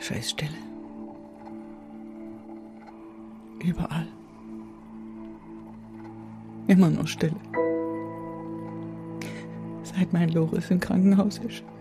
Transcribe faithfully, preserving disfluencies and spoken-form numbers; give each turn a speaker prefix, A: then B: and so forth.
A: Scheiß Stille. Überall. Immer nur Stille. Seit mein Loris im Krankenhaus ist.